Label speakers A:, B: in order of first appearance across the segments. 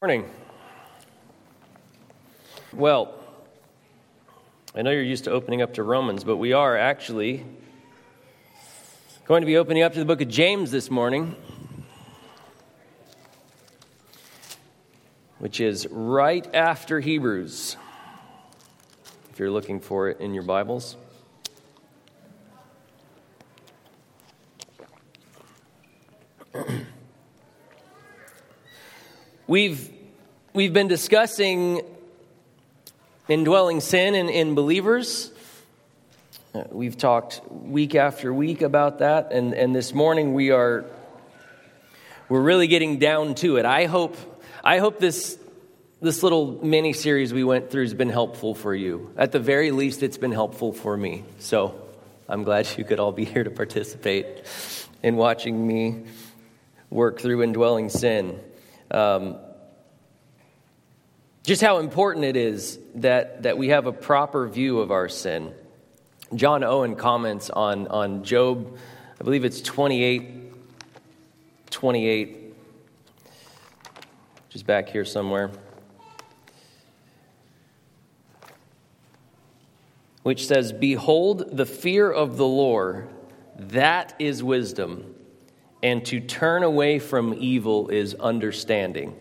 A: Morning. Well, I know you're used to opening up to Romans, but we are actually going to be opening up to the book of James this morning, which is right after Hebrews, if you're looking for it in your Bibles. We've been discussing indwelling sin in believers. We've talked week after week about that, and this morning we're really getting down to it. I hope this little mini series we went through has been helpful for you. At the very least, it's been helpful for me. So I'm glad you could all be here to participate in watching me work through indwelling sin. Just how important it is that we have a proper view of our sin. John Owen comments on Job, I believe it's 28, which is back here somewhere, which says, "Behold, the fear of the Lord, that is wisdom, and to turn away from evil is understanding."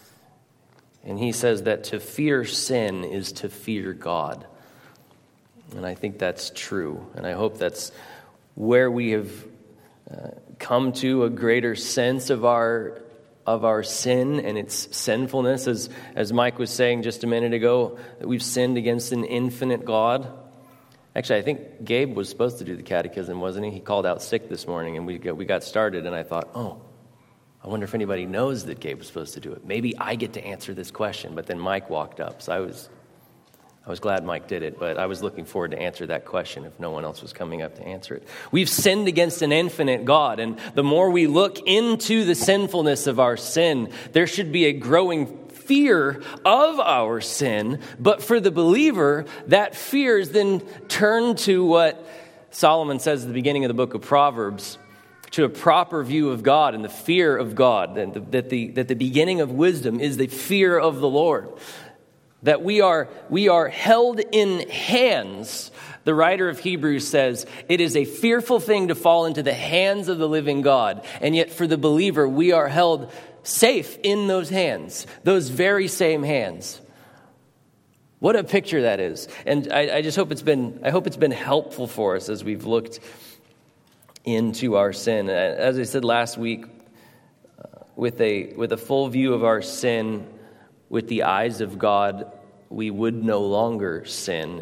A: And he says that to fear sin is to fear God. And I think that's true. And I hope that's where we have come to a greater sense of our sin and its sinfulness. As Mike was saying just a minute ago, that we've sinned against an infinite God. Actually, I think Gabe was supposed to do the catechism, wasn't he? He called out sick this morning, and we got started, and I thought, I wonder if anybody knows that Gabe was supposed to do it. Maybe I get to answer this question. But then Mike walked up, so I was glad Mike did it. But I was looking forward to answer that question if no one else was coming up to answer it. We've sinned against an infinite God, and the more we look into the sinfulness of our sin, there should be a growing fear of our sin. But for the believer, that fear is then turned to what Solomon says at the beginning of the book of Proverbs, to a proper view of God and the fear of God, and that the beginning of wisdom is the fear of the Lord. That we are held in hands. The writer of Hebrews says, it is a fearful thing to fall into the hands of the living God. And yet for the believer, we are held safe in those hands, those very same hands. What a picture that is. And I just hope it's been helpful for us as we've looked into our sin. As I said last week, with a full view of our sin, with the eyes of God, we would no longer sin.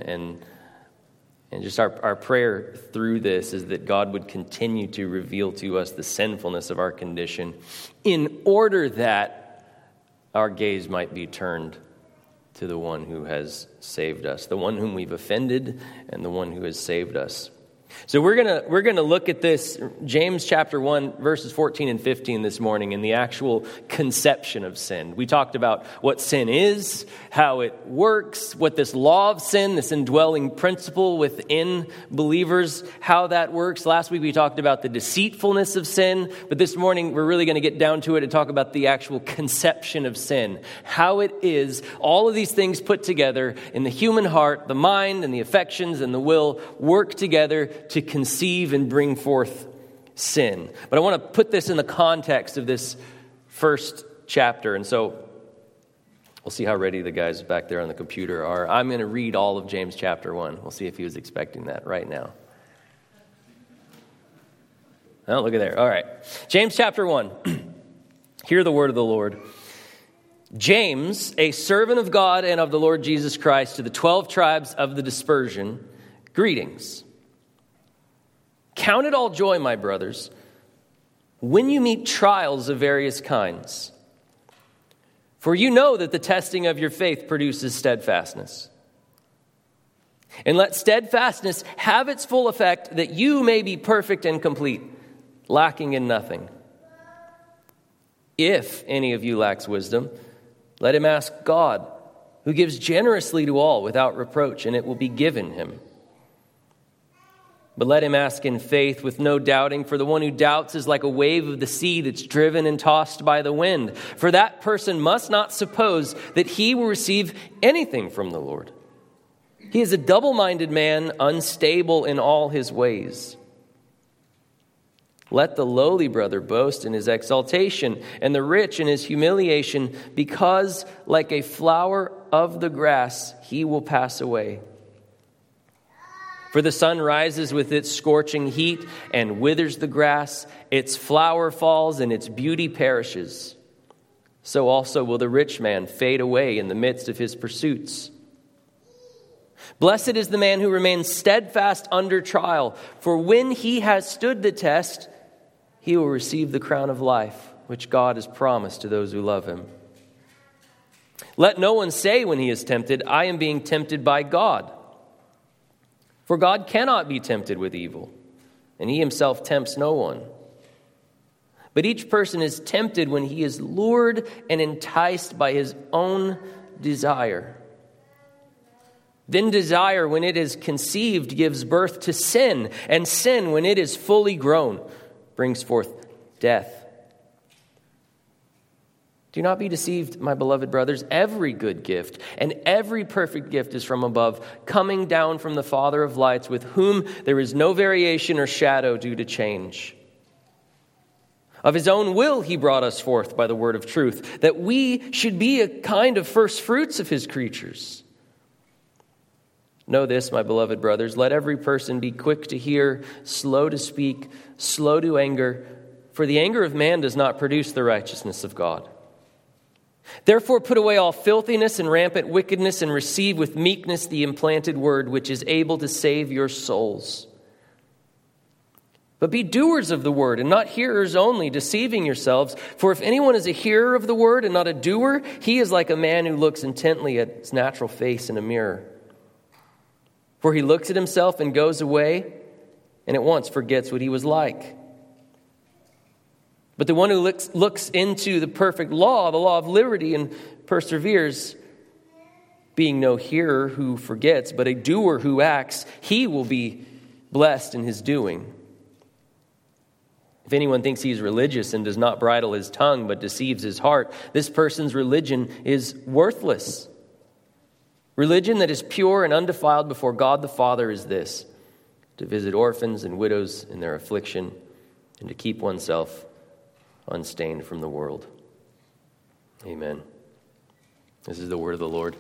A: And just our prayer through this is that God would continue to reveal to us the sinfulness of our condition in order that our gaze might be turned to the one who has saved us, the one whom we've offended, and the one who has saved us. So we're gonna look at this, James chapter 1, verses 14 and 15 this morning, in the actual conception of sin. We talked about what sin is, how it works, what this law of sin, this indwelling principle within believers, how that works. Last week we talked about the deceitfulness of sin, but this morning we're really going to get down to it and talk about the actual conception of sin, how it is, all of these things put together in the human heart, the mind and the affections and the will work together to conceive and bring forth sin. But I want to put this in the context of this first chapter. And so we'll see how ready the guys back there on the computer are. I'm going to read all of James chapter 1. We'll see if he was expecting that right now. Oh, look at there. All right. James chapter 1. Hear the word of the Lord. James, a servant of God and of the Lord Jesus Christ, to the 12 tribes of the dispersion, greetings. Count it all joy, my brothers, when you meet trials of various kinds. For you know that the testing of your faith produces steadfastness. And let steadfastness have its full effect, that you may be perfect and complete, lacking in nothing. If any of you lacks wisdom, let him ask God, who gives generously to all without reproach, and it will be given him. But let him ask in faith with no doubting, for the one who doubts is like a wave of the sea that's driven and tossed by the wind. For that person must not suppose that he will receive anything from the Lord. He is a double-minded man, unstable in all his ways. Let the lowly brother boast in his exaltation, and the rich in his humiliation, because like a flower of the grass, he will pass away. For the sun rises with its scorching heat and withers the grass, its flower falls and its beauty perishes. So also will the rich man fade away in the midst of his pursuits. Blessed is the man who remains steadfast under trial, for when he has stood the test, he will receive the crown of life, which God has promised to those who love him. Let no one say when he is tempted, I am being tempted by God. For God cannot be tempted with evil, and he himself tempts no one. But each person is tempted when he is lured and enticed by his own desire. Then desire, when it is conceived, gives birth to sin, and sin, when it is fully grown, brings forth death. Do not be deceived, my beloved brothers. Every good gift and every perfect gift is from above, coming down from the Father of lights, with whom there is no variation or shadow due to change. Of his own will he brought us forth by the word of truth, that we should be a kind of first fruits of his creatures. Know this, my beloved brothers, let every person be quick to hear, slow to speak, slow to anger, for the anger of man does not produce the righteousness of God. Therefore put away all filthiness and rampant wickedness, and receive with meekness the implanted word, which is able to save your souls. But be doers of the word, and not hearers only, deceiving yourselves. For if anyone is a hearer of the word and not a doer, he is like a man who looks intently at his natural face in a mirror. For he looks at himself and goes away, and at once forgets what he was like. But the one who looks into the perfect law, the law of liberty, and perseveres, being no hearer who forgets, but a doer who acts, he will be blessed in his doing. If anyone thinks he is religious and does not bridle his tongue, but deceives his heart, this person's religion is worthless. Religion that is pure and undefiled before God the Father is this: to visit orphans and widows in their affliction, and to keep oneself unstained from the world. Amen. This is the word of the Lord.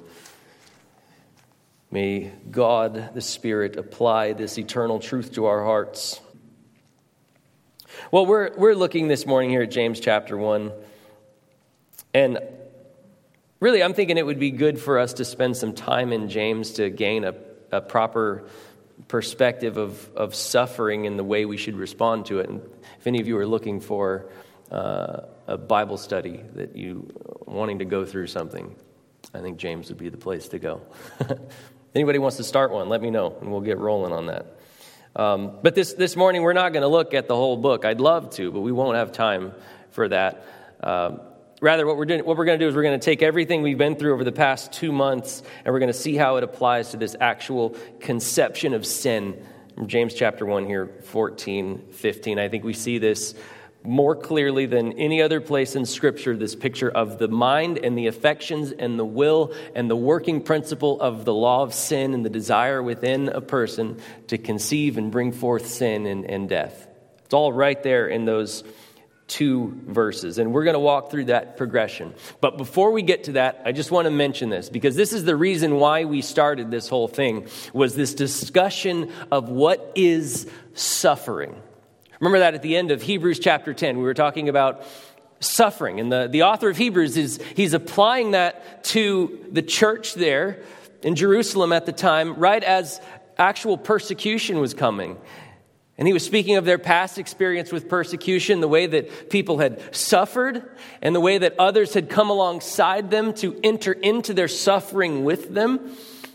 A: May God, the Spirit, apply this eternal truth to our hearts. Well, we're looking this morning here at James chapter 1. And really, I'm thinking it would be good for us to spend some time in James to gain a proper perspective of suffering and the way we should respond to it. And if any of you are looking for a Bible study that you wanting to go through something, I think James would be the place to go. Anybody wants to start one, let me know, and we'll get rolling on that. But this morning, we're not going to look at the whole book. I'd love to, but we won't have time for that. Rather, what we're going to do is we're going to take everything we've been through over the past 2 months, and we're going to see how it applies to this actual conception of sin. From James chapter 1 here, 14, 15. I think we see this more clearly than any other place in Scripture, this picture of the mind and the affections and the will and the working principle of the law of sin and the desire within a person to conceive and bring forth sin and death. It's all right there in those 2 verses, and we're going to walk through that progression. But before we get to that, I just want to mention this, because this is the reason why we started this whole thing, was this discussion of what is suffering. Remember that at the end of Hebrews chapter 10, we were talking about suffering. And the author of Hebrews, he's applying that to the church there in Jerusalem at the time, right as actual persecution was coming. And he was speaking of their past experience with persecution, the way that people had suffered, and the way that others had come alongside them to enter into their suffering with them.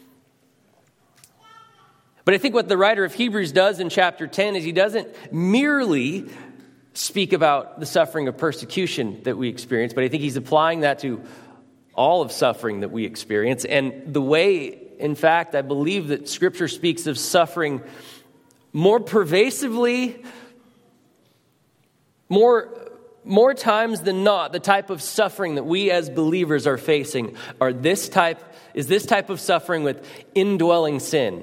A: But I think what the writer of Hebrews does in chapter 10 is he doesn't merely speak about the suffering of persecution that we experience, but I think he's applying that to all of suffering that we experience. And the way, in fact, I believe that Scripture speaks of suffering more pervasively, more times than not, the type of suffering that we as believers are facing is this type of suffering with indwelling sin.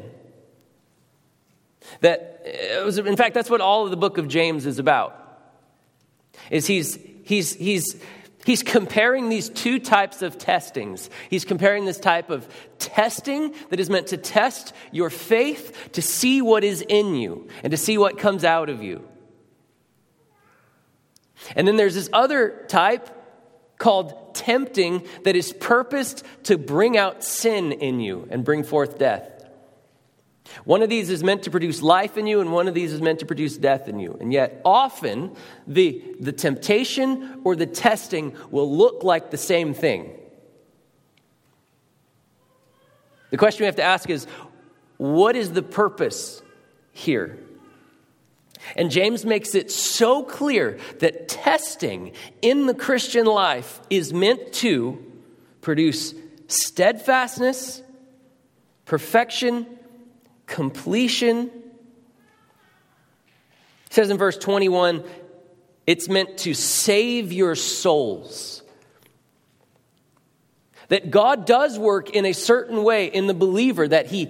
A: In fact, that's what all of the book of James is about. Is he's comparing these two types of testings. He's comparing this type of testing that is meant to test your faith, to see what is in you and to see what comes out of you. And then there's this other type called tempting that is purposed to bring out sin in you and bring forth death. One of these is meant to produce life in you, and one of these is meant to produce death in you. And yet often the temptation or the testing will look like the same thing. The question we have to ask is, what is the purpose here? And James makes it so clear that testing in the Christian life is meant to produce steadfastness, perfection, completion. It says in verse 21, it's meant to save your souls. That God does work in a certain way in the believer, that He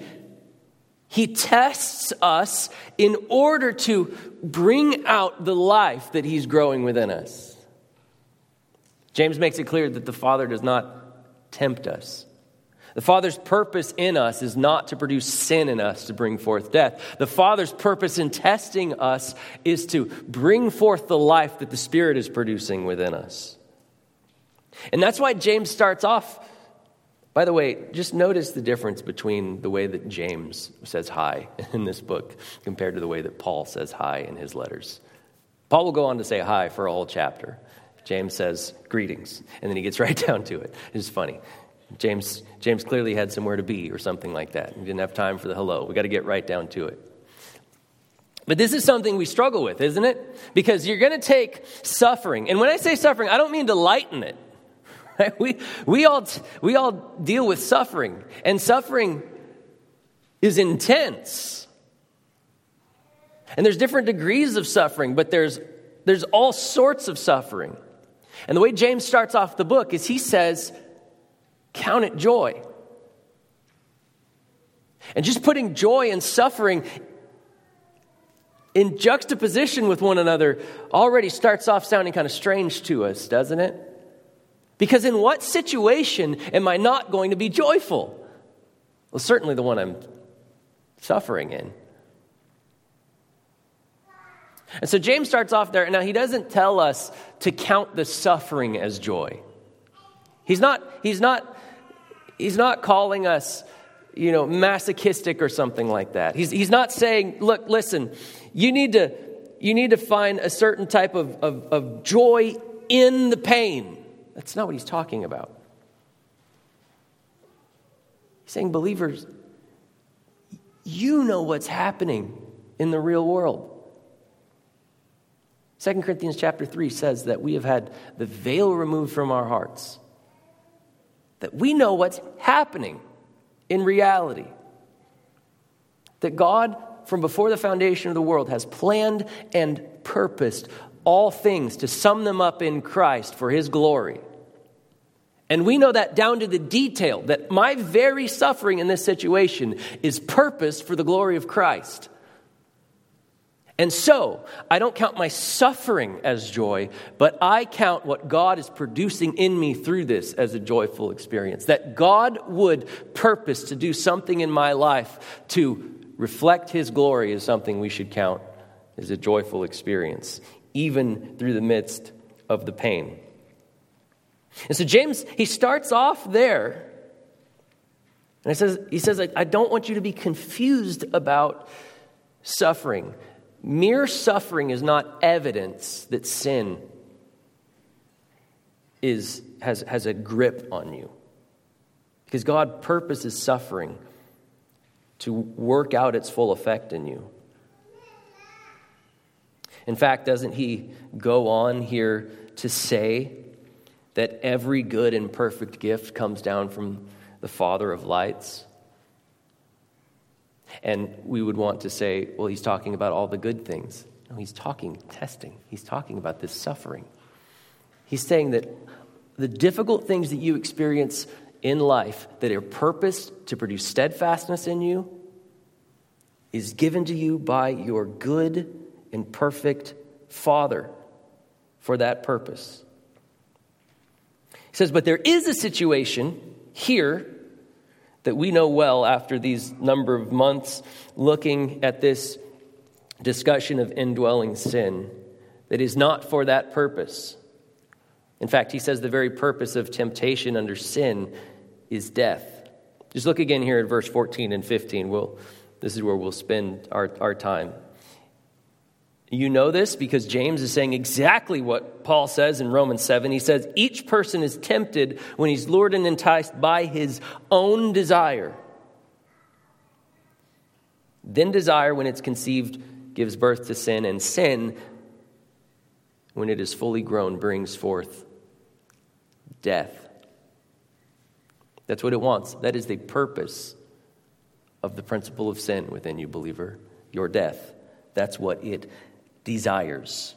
A: tests us in order to bring out the life that He's growing within us. James makes it clear that the Father does not tempt us. The Father's purpose in us is not to produce sin in us to bring forth death. The Father's purpose in testing us is to bring forth the life that the Spirit is producing within us. And that's why James starts off. By the way, just notice the difference between the way that James says hi in this book compared to the way that Paul says hi in his letters. Paul will go on to say hi for a whole chapter. James says greetings, and then he gets right down to it. It's funny. James clearly had somewhere to be or something like that. He didn't have time for the hello. We got to get right down to it. But this is something we struggle with, isn't it? Because you're going to take suffering. And when I say suffering, I don't mean to lighten it. Right? We all deal with suffering. And suffering is intense. And there's different degrees of suffering, but there's all sorts of suffering. And the way James starts off the book is he says, count it joy. And just putting joy and suffering in juxtaposition with one another already starts off sounding kind of strange to us, doesn't it? Because in what situation am I not going to be joyful? Well, certainly the one I'm suffering in. And so James starts off there. Now, he doesn't tell us to count the suffering as joy. He's not calling us, masochistic or something like that. He's not saying, look, listen, you need to find a certain type of joy in the pain. That's not what he's talking about. He's saying, believers, you know what's happening in the real world. 2 Corinthians chapter 3 says that we have had the veil removed from our hearts. That we know what's happening in reality. That God, from before the foundation of the world, has planned and purposed all things to sum them up in Christ for His glory. And we know that down to the detail, that my very suffering in this situation is purposed for the glory of Christ. And so, I don't count my suffering as joy, but I count what God is producing in me through this as a joyful experience. That God would purpose to do something in my life to reflect His glory is something we should count as a joyful experience, even through the midst of the pain. And so James, he starts off there, and he says, I don't want you to be confused about suffering. Mere suffering is not evidence that sin has a grip on you. Because God purposes suffering to work out its full effect in you. In fact, doesn't he go on here to say that every good and perfect gift comes down from the Father of lights? And we would want to say, well, he's talking about all the good things. No, he's talking testing. He's talking about this suffering. He's saying that the difficult things that you experience in life that are purposed to produce steadfastness in you is given to you by your good and perfect Father for that purpose. He says, but there is a situation here that we know well after these number of months looking at this discussion of indwelling sin that is not for that purpose. In fact, he says the very purpose of temptation under sin is death. Just look again here at verse 14 and 15. This is where we'll spend our time. You know this because James is saying exactly what Paul says in Romans 7. He says, each person is tempted when he's lured and enticed by his own desire. Then desire, when it's conceived, gives birth to sin, and sin, when it is fully grown, brings forth death. That's what it wants. That is the purpose of the principle of sin within you, believer, your death. That's what it desires.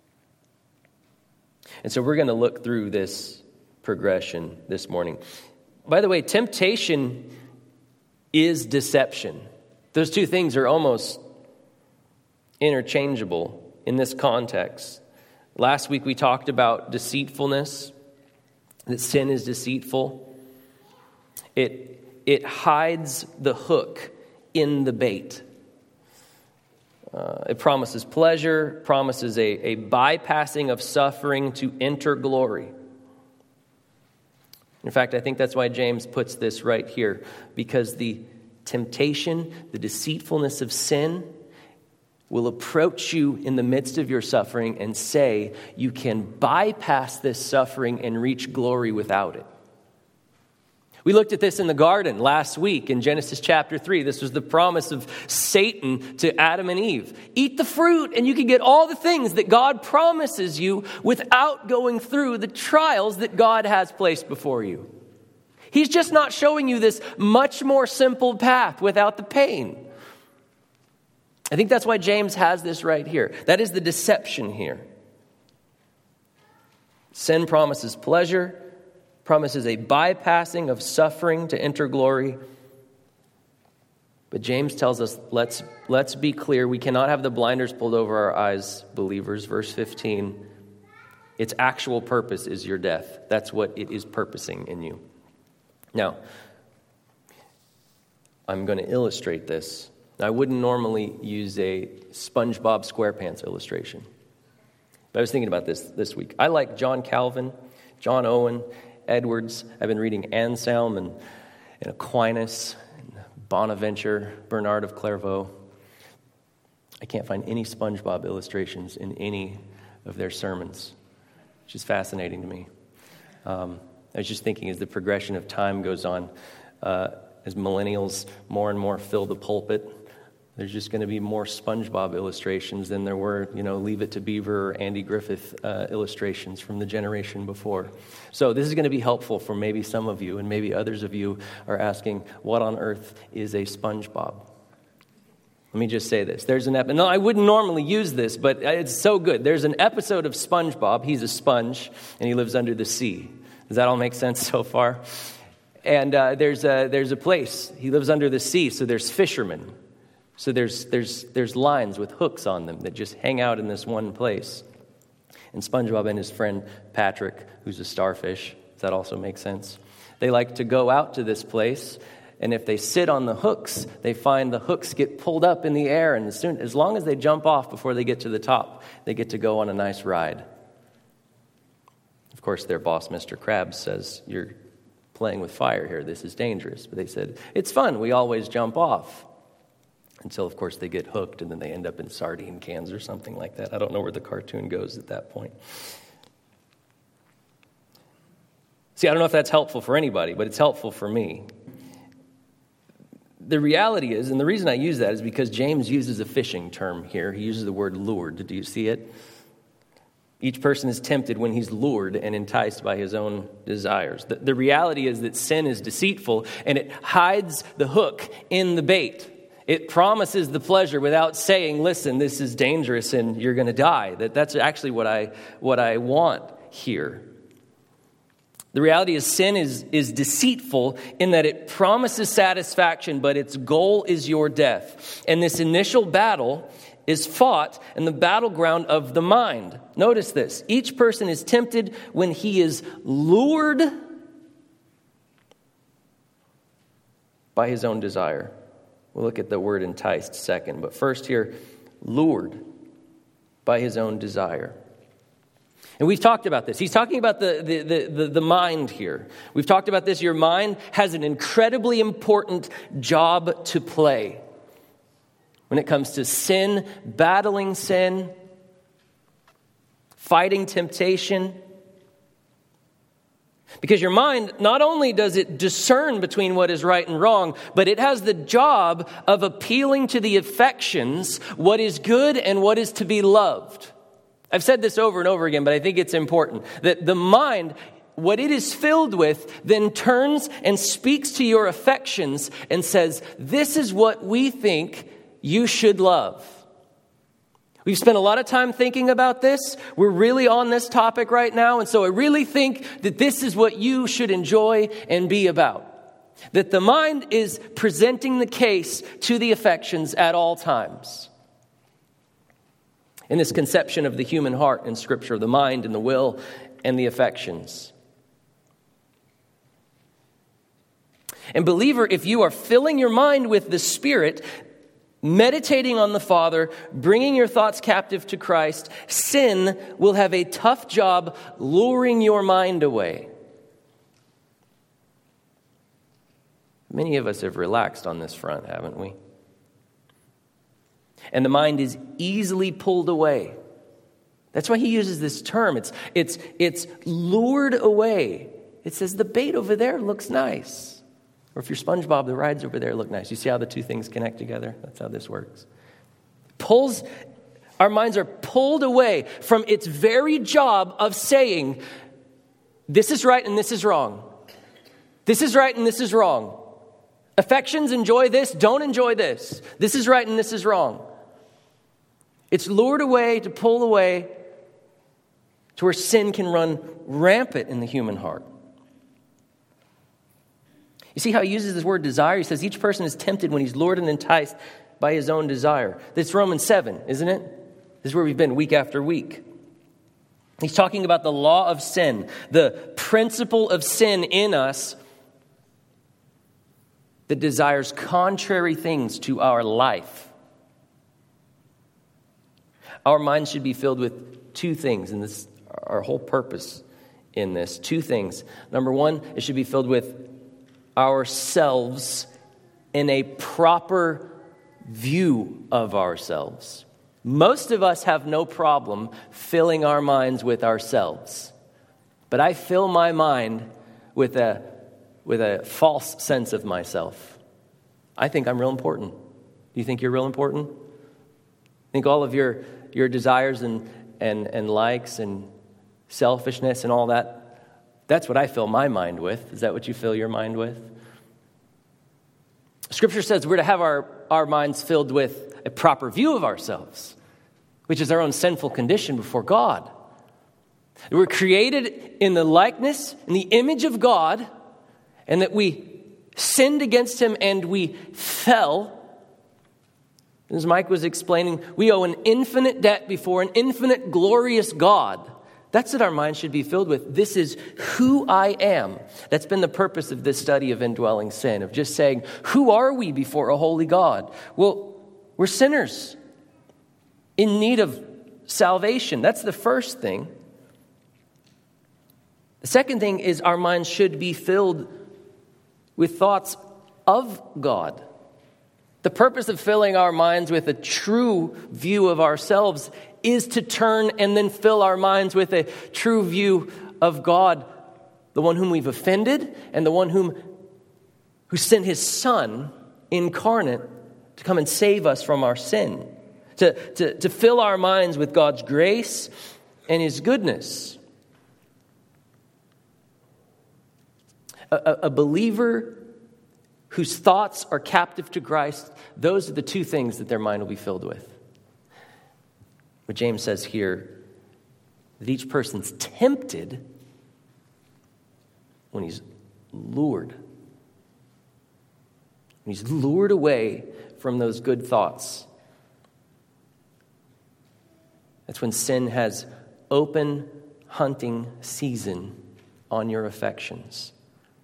A: And so we're going to look through this progression this morning. By the way, temptation is deception. Those two things are almost interchangeable in this context. Last week we talked about deceitfulness, that sin is deceitful. It hides the hook in the bait. It promises pleasure, promises a bypassing of suffering to enter glory. In fact, I think that's why James puts this right here, because the temptation, the deceitfulness of sin will approach you in the midst of your suffering and say you can bypass this suffering and reach glory without it. We looked at this in the garden last week in Genesis chapter 3. This was the promise of Satan to Adam and Eve. Eat the fruit and you can get all the things that God promises you without going through the trials that God has placed before you. He's just not showing you this much more simple path without the pain. I think that's why James has this right here. That is the deception here. Sin promises pleasure, promises a bypassing of suffering to enter glory. But James tells us, let's be clear. We cannot have the blinders pulled over our eyes, believers. Verse 15, its actual purpose is your death. That's what it is purposing in you. Now, I'm going to illustrate this. I wouldn't normally use a SpongeBob SquarePants illustration. But I was thinking about this week. I like John Calvin, John Owen, Edwards. I've been reading Anselm and Aquinas, and Bonaventure, Bernard of Clairvaux. I can't find any SpongeBob illustrations in any of their sermons, which is fascinating to me. I was just thinking as the progression of time goes on, as millennials more and more fill the pulpit, there's just going to be more SpongeBob illustrations than there were, Leave It to Beaver or Andy Griffith illustrations from the generation before. So this is going to be helpful for maybe some of you, and maybe others of you are asking, what on earth is a SpongeBob? Let me just say this. There's an episode. No, I wouldn't normally use this, but it's so good. There's an episode of SpongeBob. He's a sponge, and he lives under the sea. Does that all make sense so far? And there's a place. He lives under the sea, so there's fishermen. So there's lines with hooks on them that just hang out in this one place. And SpongeBob and his friend Patrick, who's a starfish, does that also make sense? They like to go out to this place, and if they sit on the hooks, they find the hooks get pulled up in the air, and as long as they jump off before they get to the top, they get to go on a nice ride. Of course, their boss, Mr. Krabs, says, "You're playing with fire here. This is dangerous." But they said, "It's fun. We always jump off." Until, of course, they get hooked, and then they end up in sardine cans or something like that. I don't know where the cartoon goes at that point. See, I don't know if that's helpful for anybody, but it's helpful for me. The reality is, and the reason I use that is because James uses a fishing term here. He uses the word lured. Do you see it? Each person is tempted when he's lured and enticed by his own desires. The reality is that sin is deceitful, and it hides the hook in the bait. It promises the pleasure without saying, listen, this is dangerous and you're going to die. That's actually what I want here. The reality is sin is deceitful in that it promises satisfaction, but its goal is your death. And this initial battle is fought in the battleground of the mind. Notice this. Each person is tempted when he is lured by his own desire. We'll look at the word enticed second. But first here, lured by his own desire. And we've talked about this. He's talking about the mind here. We've talked about this. Your mind has an incredibly important job to play when it comes to sin, battling sin, fighting temptation. Because your mind, not only does it discern between what is right and wrong, but it has the job of appealing to the affections, what is good and what is to be loved. I've said this over and over again, but I think it's important that the mind, what it is filled with, then turns and speaks to your affections and says, this is what we think you should love. We've spent a lot of time thinking about this. We're really on this topic right now. And so I really think that this is what you should enjoy and be about. That the mind is presenting the case to the affections at all times. In this conception of the human heart in Scripture, the mind and the will and the affections. And believer, if you are filling your mind with the Spirit, meditating on the Father, bringing your thoughts captive to Christ, sin will have a tough job luring your mind away. Many of us have relaxed on this front, haven't we? And the mind is easily pulled away. That's why he uses this term. It's lured away. It says the bait over there looks nice. Or if you're SpongeBob, the rides over there look nice. You see how the two things connect together? That's how this works. Our minds are pulled away from its very job of saying, this is right and this is wrong. This is right and this is wrong. Affections, enjoy this, don't enjoy this. This is right and this is wrong. It's lured away to pull away to where sin can run rampant in the human heart. You see how he uses this word desire? He says each person is tempted when he's lured and enticed by his own desire. That's Romans 7, isn't it? This is where we've been week after week. He's talking about the law of sin, the principle of sin in us that desires contrary things to our life. Our minds should be filled with two things, and this our whole purpose in this. Two things. Number one, it should be filled with ourselves in a proper view of ourselves. Most of us have no problem filling our minds with ourselves. But I fill my mind with a false sense of myself. I think I'm real important. Do you think you're real important? I think all of your desires and likes and selfishness and all that, that's what I fill my mind with. Is that what you fill your mind with? Scripture says we're to have our minds filled with a proper view of ourselves, which is our own sinful condition before God. We're created in the likeness, in the image of God, and that we sinned against him and we fell. As Mike was explaining, we owe an infinite debt before an infinite glorious God. That's what our minds should be filled with. This is who I am. That's been the purpose of this study of indwelling sin, of just saying, who are we before a holy God? Well, we're sinners in need of salvation. That's the first thing. The second thing is our minds should be filled with thoughts of God. The purpose of filling our minds with a true view of ourselves is to turn and then fill our minds with a true view of God, the one whom we've offended and the one who sent his Son incarnate to come and save us from our sin. To fill our minds with God's grace and his goodness. A believer whose thoughts are captive to Christ, those are the two things that their mind will be filled with. But James says here that each person's tempted when he's lured. When he's lured away from those good thoughts. That's when sin has open hunting season on your affections.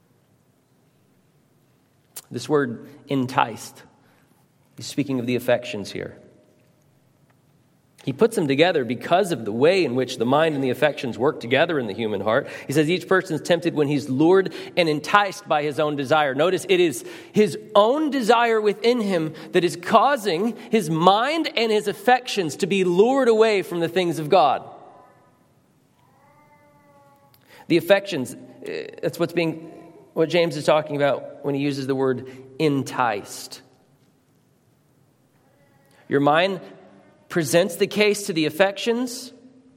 A: This word enticed, he's speaking of the affections here. He puts them together because of the way in which the mind and the affections work together in the human heart. He says each person is tempted when he's lured and enticed by his own desire. Notice it is his own desire within him that is causing his mind and his affections to be lured away from the things of God. The affections, that's what James is talking about when he uses the word enticed. Your mind presents the case to the affections.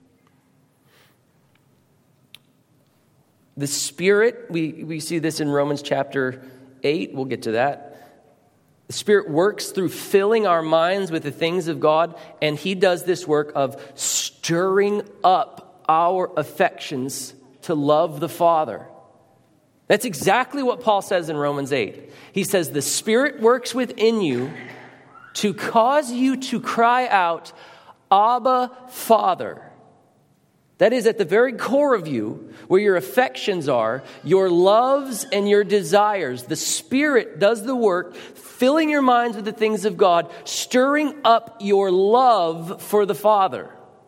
A: The Spirit, we see this in Romans chapter 8. We'll get to that. The Spirit works through filling our minds with the things of God, and He does this work of stirring up our affections to love the Father. That's exactly what Paul says in Romans 8. He says the Spirit works within you to cause you to cry out, Abba, Father. That is at the very core of you, where your affections are, your loves and your desires. The Spirit does the work, filling your minds with the things of God, stirring up your love for the Father.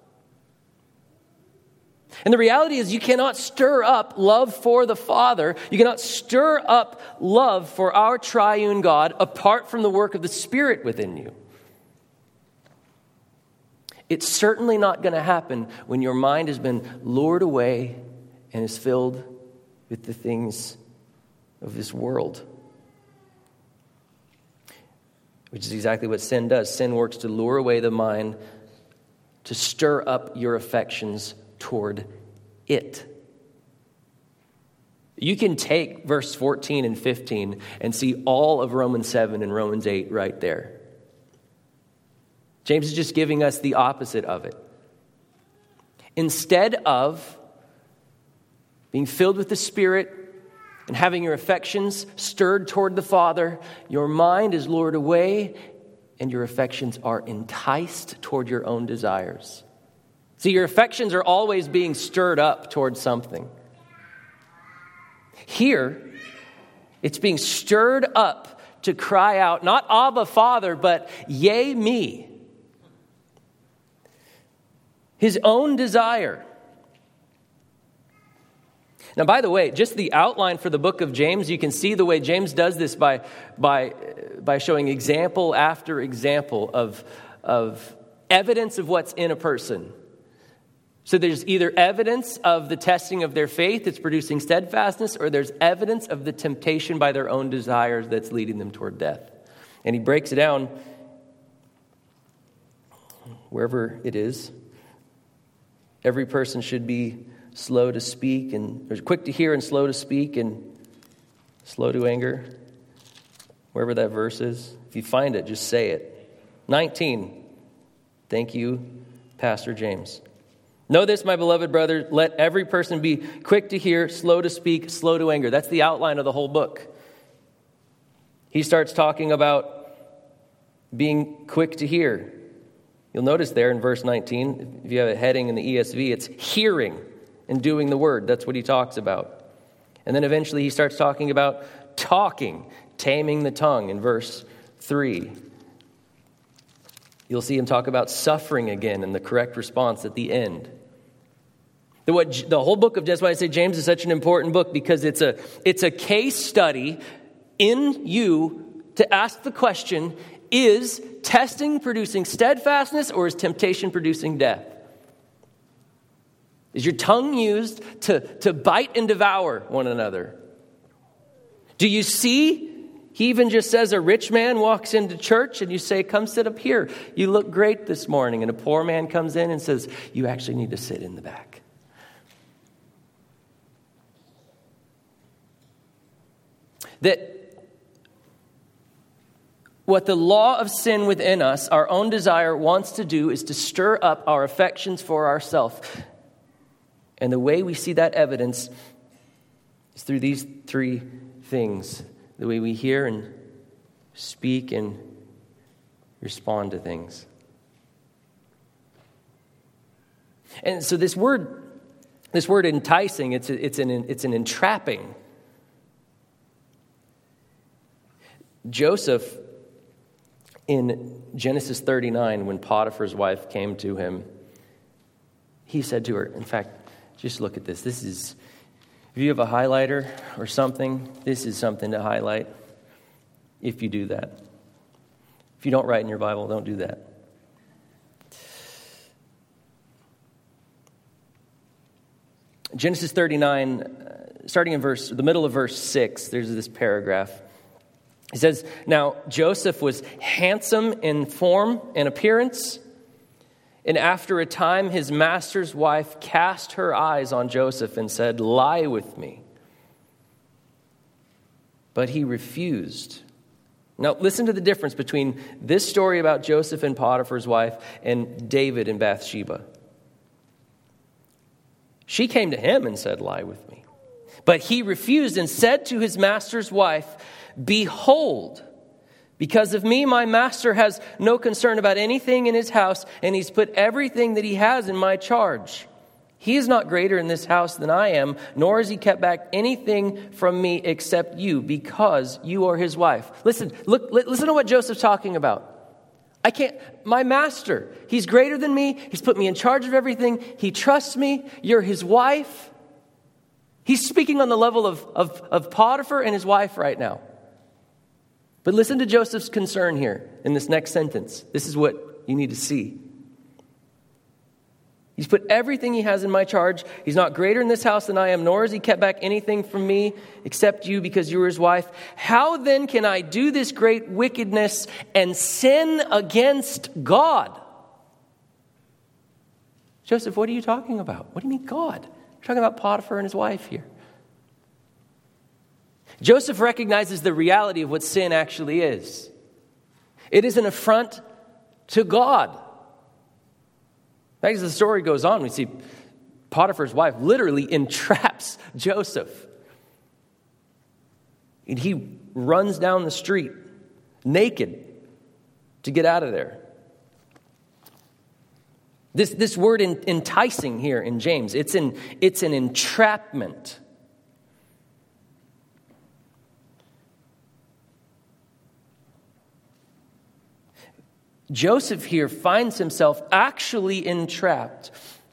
A: And the reality is you cannot stir up love for the Father. You cannot stir up love for our triune God apart from the work of the Spirit within you. It's certainly not going to happen when your mind has been lured away and is filled with the things of this world. Which is exactly what sin does. Sin works to lure away the mind, to stir up your affections toward it. You can take verse 14 and 15 and see all of Romans 7 and Romans 8 right there. James is just giving us the opposite of it. Instead of being filled with the Spirit and having your affections stirred toward the Father, your mind is lured away and your affections are enticed toward your own desires. See, your affections are always being stirred up towards something. Here, it's being stirred up to cry out, not Abba, Father, but yea, me. His own desire. Now, by the way, just the outline for the book of James, you can see the way James does this by showing example after example of evidence of what's in a person. So there's either evidence of the testing of their faith that's producing steadfastness, or there's evidence of the temptation by their own desires that's leading them toward death. And he breaks it down wherever it is. Every person should be slow to speak and quick to hear and slow to speak and slow to anger. Wherever that verse is. If you find it, just say it. 19. Thank you, Pastor James. Know this, my beloved brother, let every person be quick to hear, slow to speak, slow to anger. That's the outline of the whole book. He starts talking about being quick to hear. You'll notice there in verse 19, if you have a heading in the ESV, it's hearing and doing the word. That's what he talks about. And then eventually he starts talking about talking, taming the tongue in verse 3. You'll see him talk about suffering again and the correct response at the end. The whole book of, that's why I say James is such an important book, because it's a case study in you to ask the question, is testing producing steadfastness or is temptation producing death? Is your tongue used to bite and devour one another? Do you see? He even just says a rich man walks into church and you say, come sit up here. You look great this morning. And a poor man comes in and says, you actually need to sit in the back. That What the law of sin within us, our own desire, wants to do is to stir up our affections for ourselves. And the way we see that evidence is through these three things. The way we hear and speak and respond to things. And so this word enticing, it's an entrapping. Joseph, in Genesis 39, when Potiphar's wife came to him, he said to her, in fact, just look at this. This is, if you have a highlighter or something, this is something to highlight if you do that. If you don't write in your Bible, don't do that. Genesis 39, starting in the middle of verse 6, there's this paragraph. He says, "Now Joseph was handsome in form and appearance, and after a time his master's wife cast her eyes on Joseph and said, 'Lie with me.' But he refused." Now listen to the difference between this story about Joseph and Potiphar's wife and David and Bathsheba. She came to him and said, "Lie with me." But he refused and said to his master's wife, "Behold, because of me, my master has no concern about anything in his house, and he's put everything that he has in my charge. He is not greater in this house than I am, nor has he kept back anything from me except you, because you are his wife." Listen to what Joseph's talking about. My master, he's greater than me. He's put me in charge of everything. He trusts me. You're his wife. He's speaking on the level of Potiphar and his wife right now. But listen to Joseph's concern here in this next sentence. This is what you need to see. He's put everything he has in my charge. He's not greater in this house than I am, nor has he kept back anything from me except you, because you are his wife. How then can I do this great wickedness and sin against God? Joseph, what are you talking about? What do you mean God? You're talking about Potiphar and his wife here. Joseph recognizes the reality of what sin actually is. It is an affront to God. As the story goes on, we see Potiphar's wife literally entraps Joseph. And he runs down the street naked to get out of there. This word enticing here in James, it's an entrapment. Joseph here finds himself actually entrapped.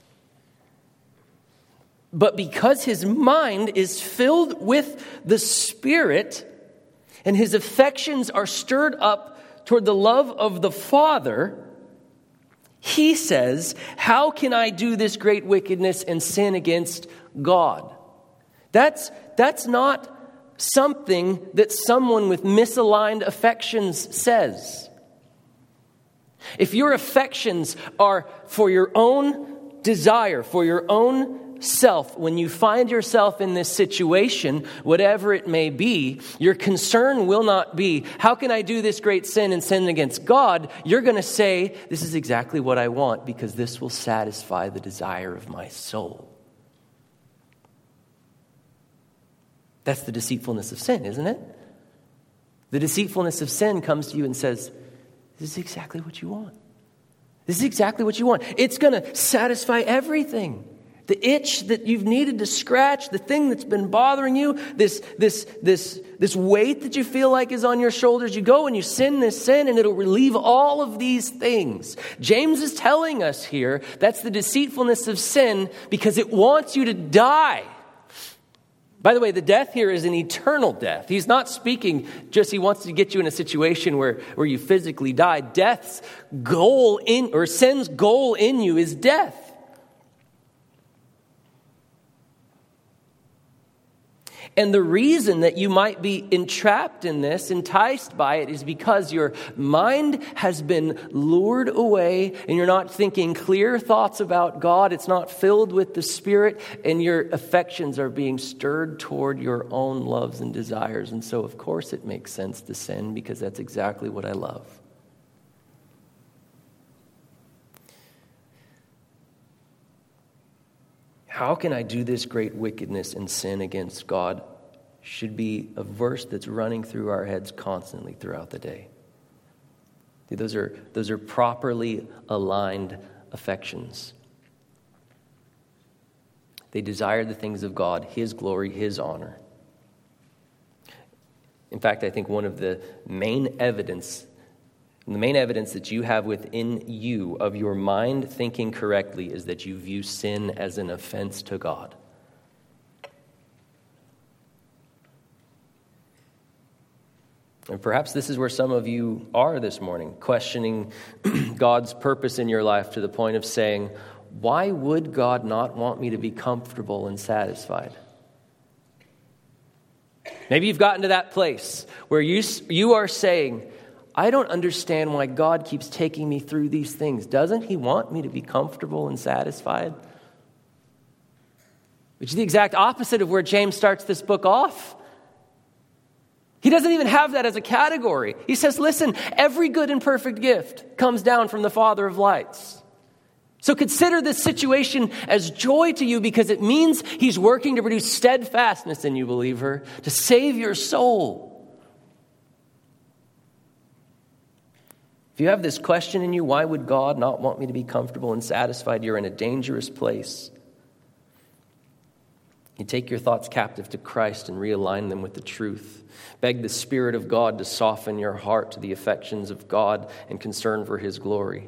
A: But because his mind is filled with the Spirit and his affections are stirred up toward the love of the Father, he says, "How can I do this great wickedness and sin against God?" That's not something that someone with misaligned affections says. If your affections are for your own desire, for your own self, when you find yourself in this situation, whatever it may be, your concern will not be, how can I do this great sin and sin against God? You're going to say, this is exactly what I want because this will satisfy the desire of my soul. That's the deceitfulness of sin, isn't it? The deceitfulness of sin comes to you and says, this is exactly what you want. This is exactly what you want. It's going to satisfy everything. The itch that you've needed to scratch, the thing that's been bothering you, this weight that you feel like is on your shoulders. You go and you sin this sin and it'll relieve all of these things. James is telling us here that's the deceitfulness of sin because it wants you to die. By the way, the death here is an eternal death. He's not speaking just he wants to get you in a situation where you physically die. Death's goal sin's goal in you is death. And the reason that you might be entrapped in this, enticed by it, is because your mind has been lured away and you're not thinking clear thoughts about God. It's not filled with the Spirit, and your affections are being stirred toward your own loves and desires. And so, of course, it makes sense to sin, because that's exactly what I love. How can I do this great wickedness and sin against God? Should be a verse that's running through our heads constantly throughout the day. Those are properly aligned affections. They desire the things of God, His glory, His honor. In fact, I think one of the main evidence that you have within you of your mind thinking correctly is that you view sin as an offense to God. And perhaps this is where some of you are this morning, questioning God's purpose in your life to the point of saying, why would God not want me to be comfortable and satisfied? Maybe you've gotten to that place where you are saying, I don't understand why God keeps taking me through these things. Doesn't He want me to be comfortable and satisfied? Which is the exact opposite of where James starts this book off. He doesn't even have that as a category. He says, listen, every good and perfect gift comes down from the Father of lights. So consider this situation as joy to you, because it means He's working to produce steadfastness in you, believer, to save your soul. If you have this question in you, why would God not want me to be comfortable and satisfied? You're in a dangerous place. You take your thoughts captive to Christ and realign them with the truth. Beg the Spirit of God to soften your heart to the affections of God and concern for His glory.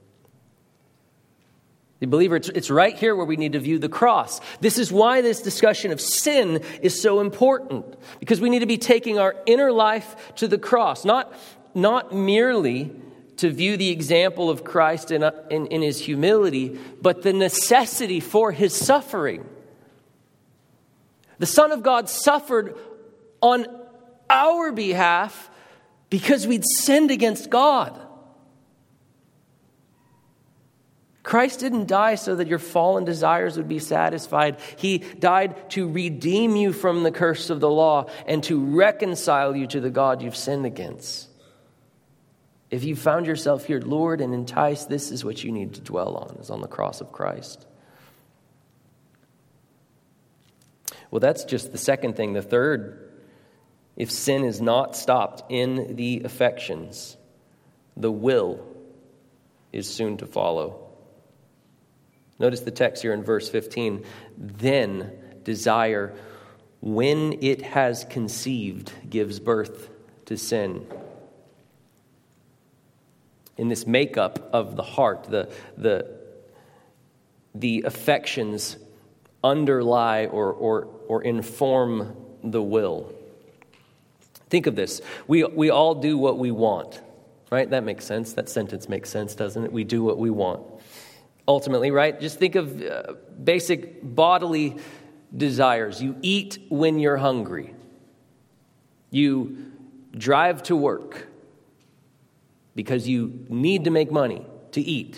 A: The believer, it's right here where we need to view the cross. This is why this discussion of sin is so important, because we need to be taking our inner life to the cross, not merely to view the example of Christ in His humility, but the necessity for His suffering. The Son of God suffered on our behalf because we'd sinned against God. Christ didn't die so that your fallen desires would be satisfied. He died to redeem you from the curse of the law and to reconcile you to the God you've sinned against. If you found yourself here lured and enticed, this is what you need to dwell on, is on the cross of Christ. Well, that's just the second thing. The third, if sin is not stopped in the affections, the will is soon to follow. Notice the text here in verse 15. Then desire, when it has conceived, gives birth to sin. In this makeup of the heart, the affections underlie or inform the will. Think of this. We all do what we want, right? That makes sense. That sentence makes sense, doesn't it? We do what we want. Ultimately, right? Just think of basic bodily desires. You eat when you're hungry. You drive to work because you need to make money to eat.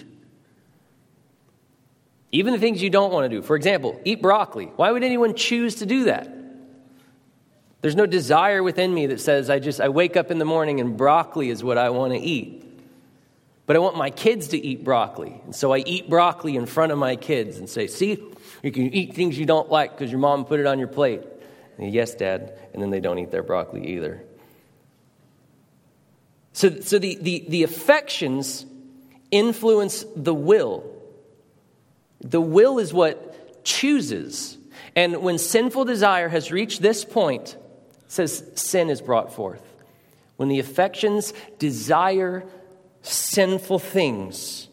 A: Even the things you don't want to do. For example, eat broccoli. Why would anyone choose to do that? There's no desire within me that says I wake up in the morning and broccoli is what I want to eat. But I want my kids to eat broccoli. And so I eat broccoli in front of my kids and say, see, you can eat things you don't like because your mom put it on your plate. And yes, Dad. And then they don't eat their broccoli either. So the affections influence the will. The will is what chooses. And when sinful desire has reached this point, it says sin is brought forth. When the affections desire sinful things,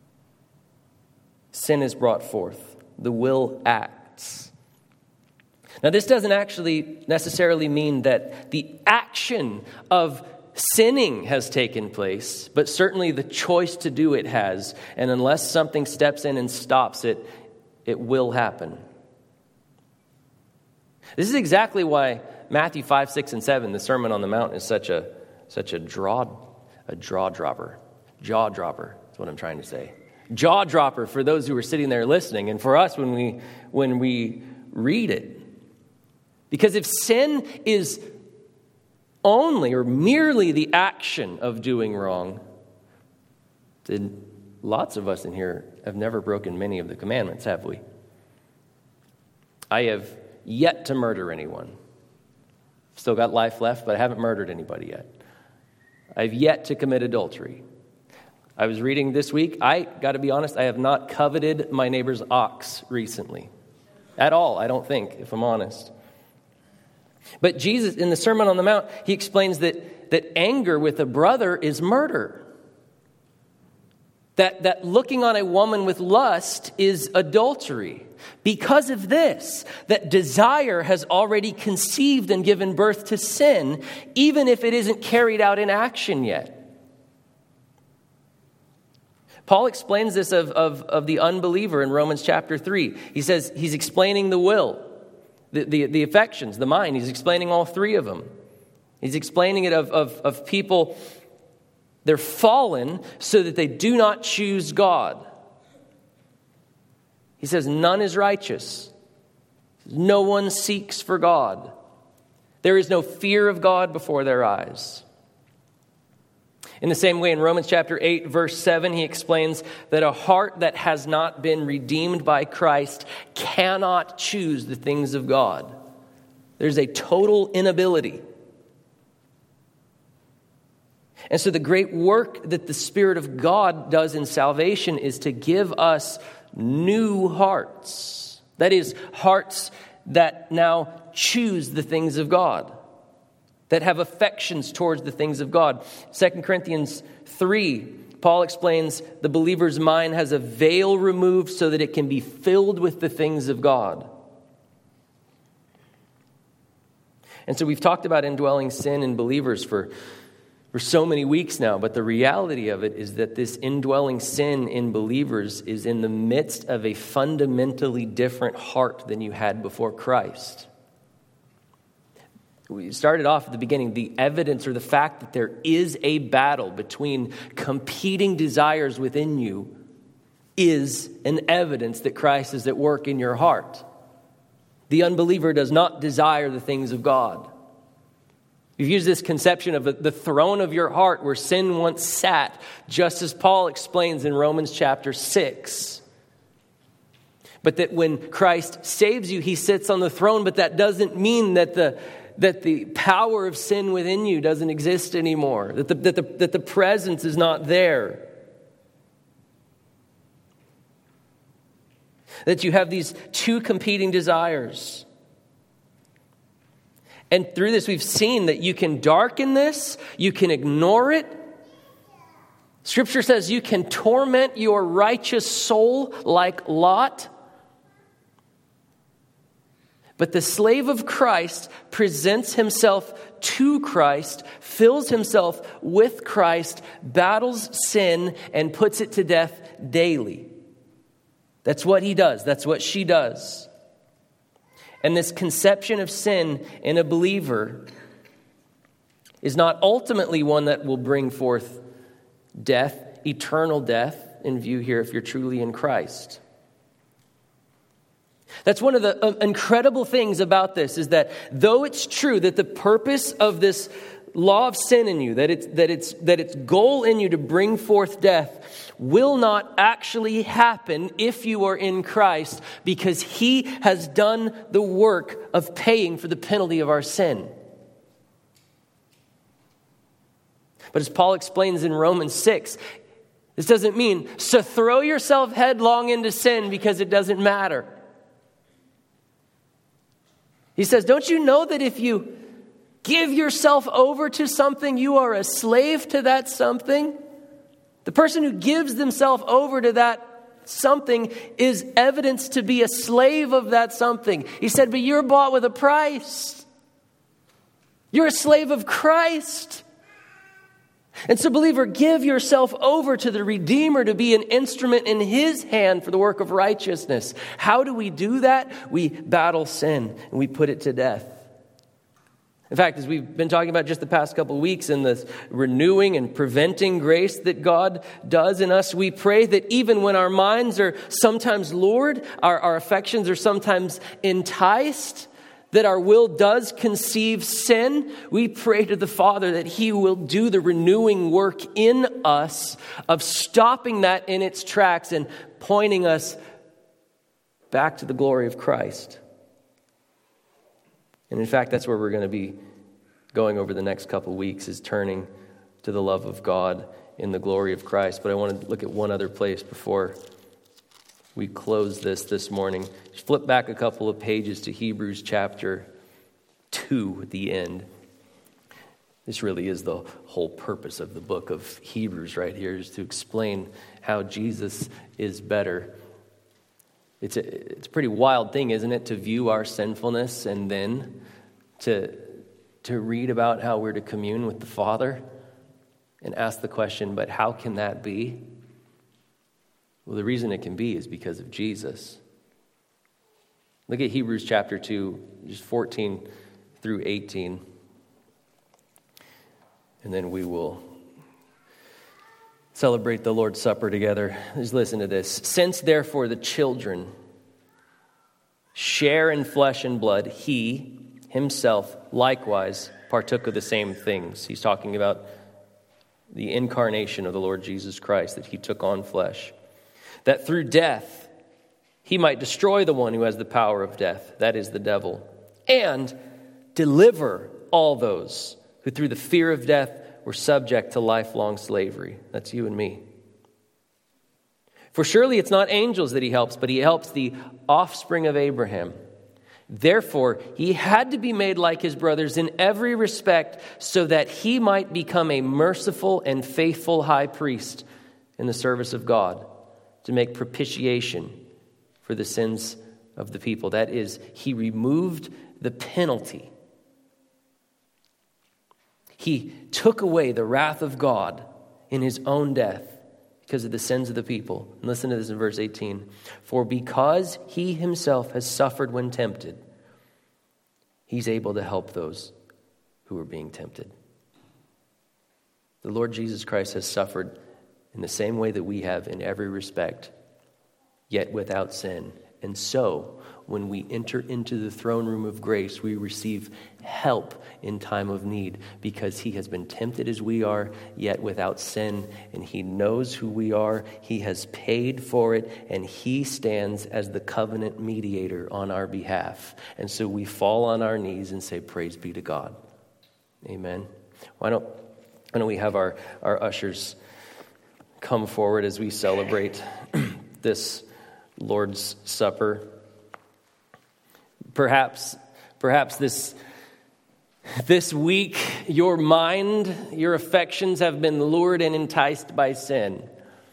A: sin is brought forth. The will acts. Now, this doesn't actually necessarily mean that the action of sinning has taken place, but certainly the choice to do it has. And unless something steps in and stops it, it will happen. This is exactly why Matthew 5, 6, and 7, the Sermon on the Mount, is such a jaw dropper. Jaw dropper is what I'm trying to say. Jaw dropper for those who are sitting there listening, and for us when we read it. Because if sin is only or merely the action of doing wrong, then lots of us in here have never broken many of the commandments, have we? I have yet to murder anyone. Still got life left, but I haven't murdered anybody yet. I've yet to commit adultery. I was reading this week, I got to be honest, I have not coveted my neighbor's ox recently. At all, I don't think, if I'm honest. But Jesus, in the Sermon on the Mount, he explains that anger with a brother is murder. That looking on a woman with lust is adultery. Because of this, that desire has already conceived and given birth to sin, even if it isn't carried out in action yet. Paul explains this of the unbeliever in Romans chapter 3. He says he's explaining the will, the affections, the mind. He's explaining all three of them. He's explaining it of people. They're fallen so that they do not choose God. He says, none is righteous. No one seeks for God. There is no fear of God before their eyes. In the same way, in Romans chapter 8, verse 7, he explains that a heart that has not been redeemed by Christ cannot choose the things of God. There's a total inability. And so the great work that the Spirit of God does in salvation is to give us new hearts. That is, hearts that now choose the things of God, that have affections towards the things of God. 2 Corinthians 3, Paul explains the believer's mind has a veil removed so that it can be filled with the things of God. And so we've talked about indwelling sin in believers for so many weeks now, but the reality of it is that this indwelling sin in believers is in the midst of a fundamentally different heart than you had before Christ. We started off at the beginning, the evidence or the fact that there is a battle between competing desires within you is an evidence that Christ is at work in your heart. The unbeliever does not desire the things of God. You've used this conception of the throne of your heart where sin once sat, just as Paul explains in Romans chapter 6. But that when Christ saves you, he sits on the throne, but that doesn't mean that the power of sin within you doesn't exist anymore, that the presence is not there. That you have these two competing desires. And through this, we've seen that you can darken this, you can ignore it. Scripture says you can torment your righteous soul like Lot. But the slave of Christ presents himself to Christ, fills himself with Christ, battles sin, and puts it to death daily. That's what he does. That's what she does. And this conception of sin in a believer is not ultimately one that will bring forth death, eternal death in view here if you're truly in Christ. That's one of the incredible things about this is that though it's true that the purpose of this law of sin in you, that its goal in you to bring forth death will not actually happen if you are in Christ, because he has done the work of paying for the penalty of our sin. But as Paul explains in Romans 6, this doesn't mean so throw yourself headlong into sin because it doesn't matter. He says, don't you know that if you give yourself over to something, you are a slave to that something? The person who gives themselves over to that something is evidence to be a slave of that something. He said, but you're bought with a price. You're a slave of Christ. And so, believer, give yourself over to the Redeemer to be an instrument in His hand for the work of righteousness. How do we do that? We battle sin and we put it to death. In fact, as we've been talking about just the past couple of weeks in this renewing and preventing grace that God does in us, we pray that even when our minds are sometimes lured, our affections are sometimes enticed, that our will does conceive sin, we pray to the Father that He will do the renewing work in us of stopping that in its tracks and pointing us back to the glory of Christ. And in fact, that's where we're going to be going over the next couple weeks, is turning to the love of God in the glory of Christ. But I want to look at one other place before we close this morning. Just flip back a couple of pages to Hebrews chapter 2 at the end. This really is the whole purpose of the book of Hebrews right here, is to explain how Jesus is better. It's a pretty wild thing, isn't it, to view our sinfulness and then to read about how we're to commune with the Father and ask the question, but how can that be? Well, the reason it can be is because of Jesus. Look at Hebrews chapter 2, just 14 through 18. And then we will celebrate the Lord's Supper together. Just listen to this. Since therefore the children share in flesh and blood, He Himself likewise partook of the same things. He's talking about the incarnation of the Lord Jesus Christ, that He took on flesh, that through death He might destroy the one who has the power of death, that is the devil, and deliver all those who through the fear of death were subject to lifelong slavery. That's you and me. For surely it's not angels that He helps, but He helps the offspring of Abraham. Therefore, He had to be made like His brothers in every respect, so that He might become a merciful and faithful high priest in the service of God, to make propitiation for the sins of the people. That is, He removed the penalty. He took away the wrath of God in His own death because of the sins of the people. And listen to this in verse 18. For because He Himself has suffered when tempted, He's able to help those who are being tempted. The Lord Jesus Christ has suffered in the same way that we have in every respect, yet without sin. And so, when we enter into the throne room of grace, we receive help in time of need, because He has been tempted as we are, yet without sin, and He knows who we are. He has paid for it, and He stands as the covenant mediator on our behalf. And so we fall on our knees and say, praise be to God. Amen. Why don't we have our ushers come forward as we celebrate this Lord's Supper. Perhaps this week, your mind, your affections have been lured and enticed by sin.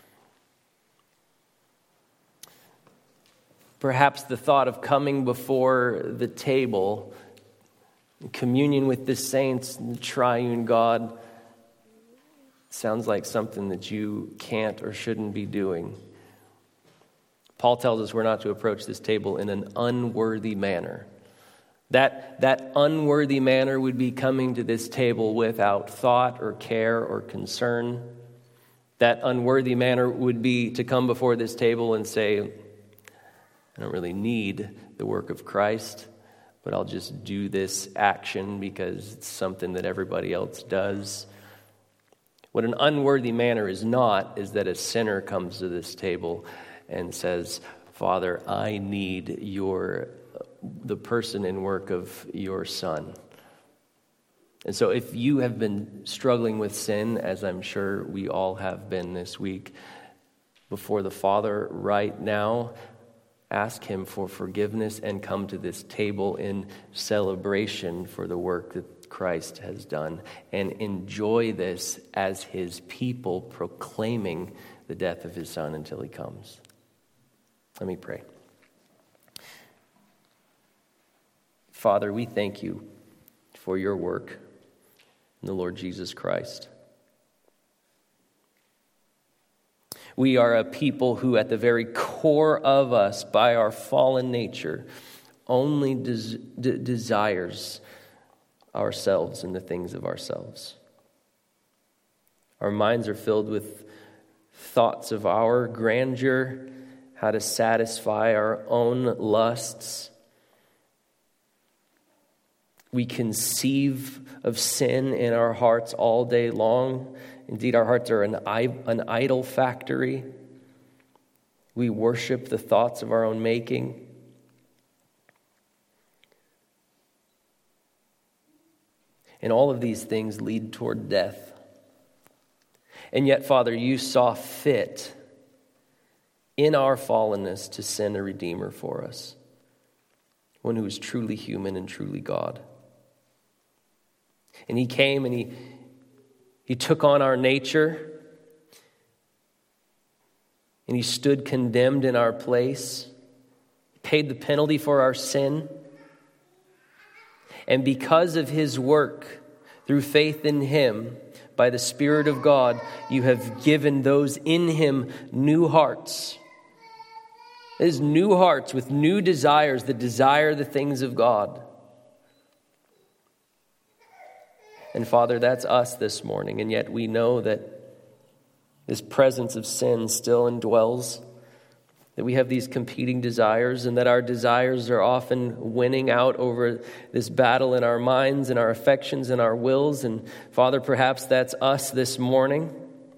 A: Perhaps the thought of coming before the table, communion with the saints and the triune God, sounds like something that you can't or shouldn't be doing. Paul tells us we're not to approach this table in an unworthy manner. That unworthy manner would be coming to this table without thought or care or concern. That unworthy manner would be to come before this table and say, I don't really need the work of Christ, but I'll just do this action because it's something that everybody else does. What an unworthy manner is not is that a sinner comes to this table and says, Father, I need the person and work of your Son. And so if you have been struggling with sin, as I'm sure we all have been this week, before the Father right now, ask Him for forgiveness and come to this table in celebration for the work that Christ has done, and enjoy this as His people proclaiming the death of His Son until He comes. Let me pray. Father, we thank You for Your work in the Lord Jesus Christ. We are a people who at the very core of us, by our fallen nature, only desires ourselves and the things of ourselves. Our minds are filled with thoughts of our grandeur, how to satisfy our own lusts. We conceive of sin in our hearts all day long. Indeed, our hearts are an idol factory. We worship the thoughts of our own making. And all of these things lead toward death. And yet, Father, you saw fit in our fallenness to send a Redeemer for us, one who is truly human and truly God. And he came and he took on our nature, and he stood condemned in our place, paid the penalty for our sin. And because of his work, through faith in him, by the Spirit of God, you have given those in him new hearts. These new hearts with new desires that desire the things of God. And Father, that's us this morning, and yet we know that this presence of sin still indwells, that we have these competing desires, and that our desires are often winning out over this battle in our minds and our affections and our wills. And Father, perhaps that's us this morning.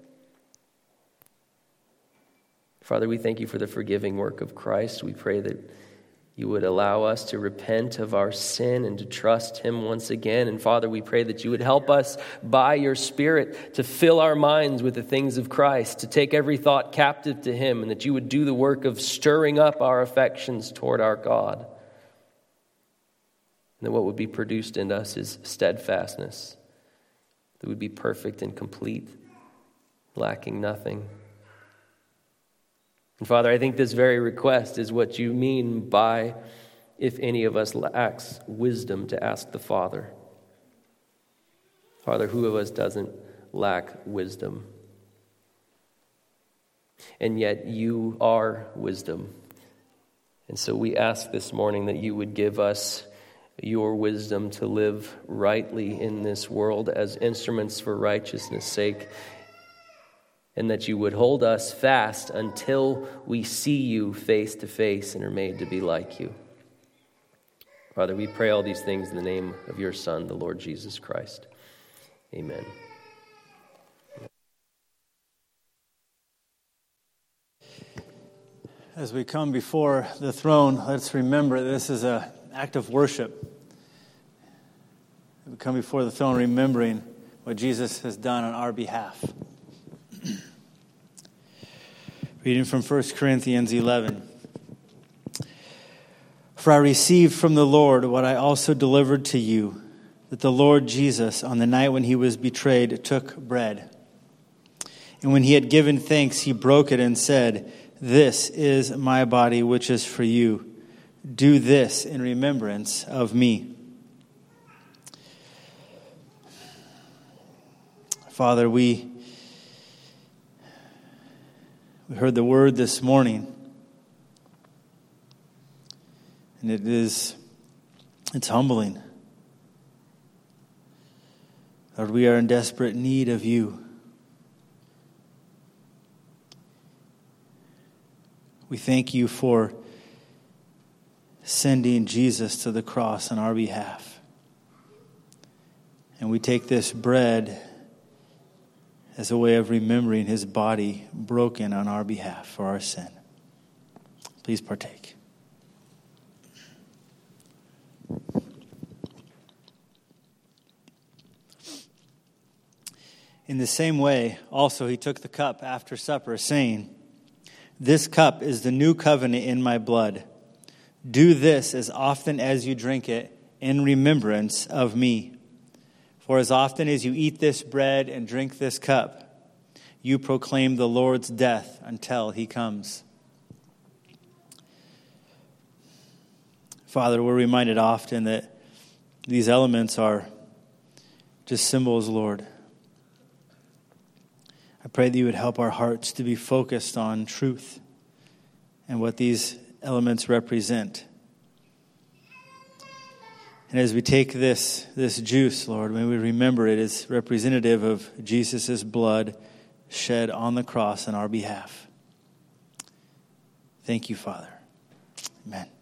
A: Father, we thank you for the forgiving work of Christ. We pray that you would allow us to repent of our sin and to trust him once again. And Father, we pray that you would help us by your Spirit to fill our minds with the things of Christ, to take every thought captive to him, and that you would do the work of stirring up our affections toward our God. And that what would be produced in us is steadfastness, that would be perfect and complete, lacking nothing. And Father, I think this very request is what you mean by, if any of us lacks wisdom, to ask the Father. Father, who of us doesn't lack wisdom? And yet you are wisdom. And so we ask this morning that you would give us your wisdom to live rightly in this world as instruments for righteousness' sake, and that you would hold us fast until we see you face to face and are made to be like you. Father, we pray all these things in the name of your Son, the Lord Jesus Christ. Amen.
B: As we come before the throne, let's remember this is an act of worship. We come before the throne remembering what Jesus has done on our behalf. Reading from 1 Corinthians 11. For I received from the Lord what I also delivered to you, that the Lord Jesus, on the night when he was betrayed, took bread. And when he had given thanks, he broke it and said, "This is my body, which is for you. Do this in remembrance of me." Father, we heard the word this morning, and it's humbling. Lord, we are in desperate need of you. We thank you for sending Jesus to the cross on our behalf. And we take this bread as a way of remembering his body broken on our behalf for our sin. Please partake. In the same way, also he took the cup after supper, saying, "This cup is the new covenant in my blood. Do this as often as you drink it in remembrance of me. For as often as you eat this bread and drink this cup, you proclaim the Lord's death until he comes." Father, we're reminded often that these elements are just symbols, Lord. I pray that you would help our hearts to be focused on truth and what these elements represent. And as we take this juice, Lord, may we remember it is representative of Jesus' blood shed on the cross on our behalf. Thank you, Father. Amen.